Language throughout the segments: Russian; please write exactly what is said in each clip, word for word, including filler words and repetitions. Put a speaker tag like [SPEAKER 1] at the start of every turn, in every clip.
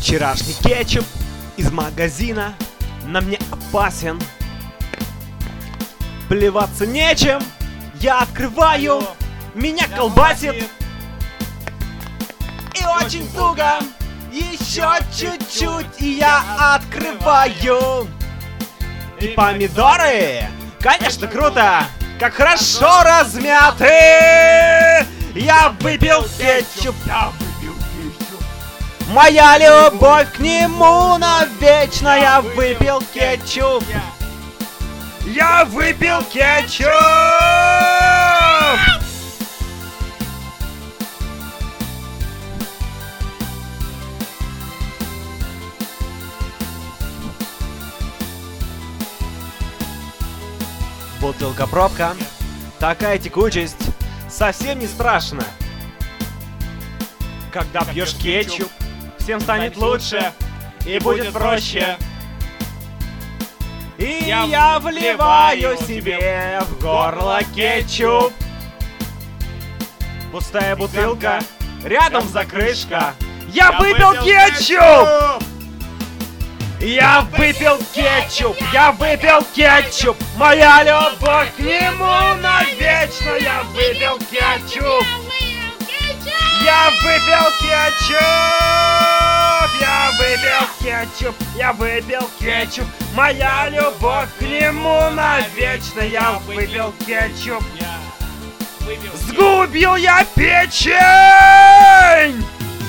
[SPEAKER 1] Вчерашний кетчуп из магазина на мне опасен. Плеваться нечем, я открываю, меня колбасит. И очень туго, еще чуть-чуть, и я открываю. И помидоры, конечно, круто, как хорошо размяты. Я выпил кетчуп, моя любовь к нему навечно. Я выпил кетчуп, я выпил кетчуп. Бутылка-пробка, такая текучесть, совсем не страшно. Когда пьешь кетчуп, всем станет лучше и будет проще. И я, я вливаю себе в горло кетчуп. Пустая бутылка, рядом закрышка. Я, я выпил кетчуп! Я выпил кетчуп! Я выпил кетчуп! Моя любовь к нему навечно! Я выпил кетчуп! Я выпил кетчуп! Я выпил кетчуп! Я выпил кетчуп! Моя любовь к нему навечно! Я выпил кетчуп! Сгубил я печень!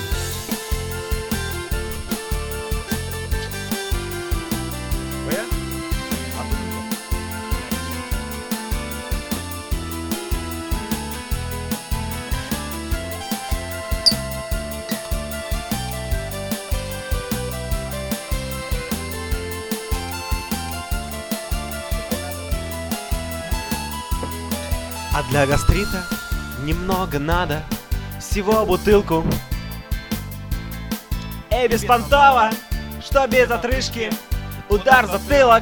[SPEAKER 1] А для гастрита немного надо, всего бутылку. Эй, беспонтово, что без отрыжки, удар в затылок.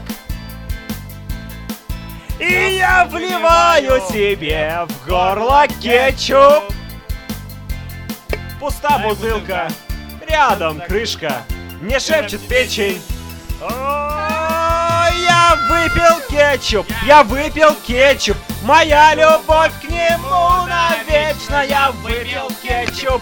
[SPEAKER 1] И я вливаю себе в горло кетчуп. Пуста бутылка, рядом крышка, мне шепчет печень. О, я выпил кетчуп, я выпил кетчуп. Моя любовь к нему навечно. Я выпил кетчуп.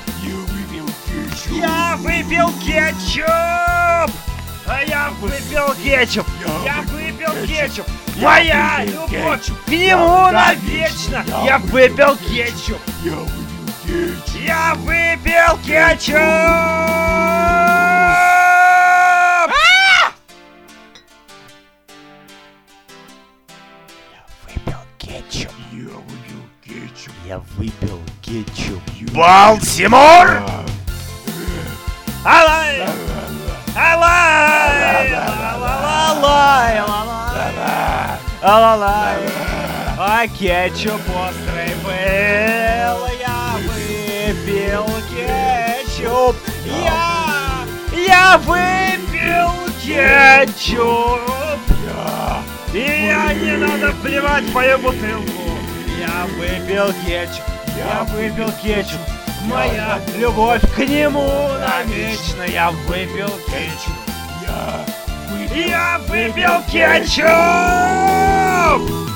[SPEAKER 1] Я выпил кетчуп. А я выпил кетчуп. Я выпил кетчуп. Моя любовь к нему навечно. Я выпил кетчуп. Я выпил кетчуп. Я выпил кетчуп. Балтимор! Алай! Алай! Алай! Алай! А кетчуп острый был. Я выпил кетчуп. Я... Я выпил кетчуп. И я не надо плевать в мою бутылку. Я выпил кетчуп, я выпил кетчуп. Моя любовь к нему навечно. Я выпил кетчуп. Я выпил кетчуп.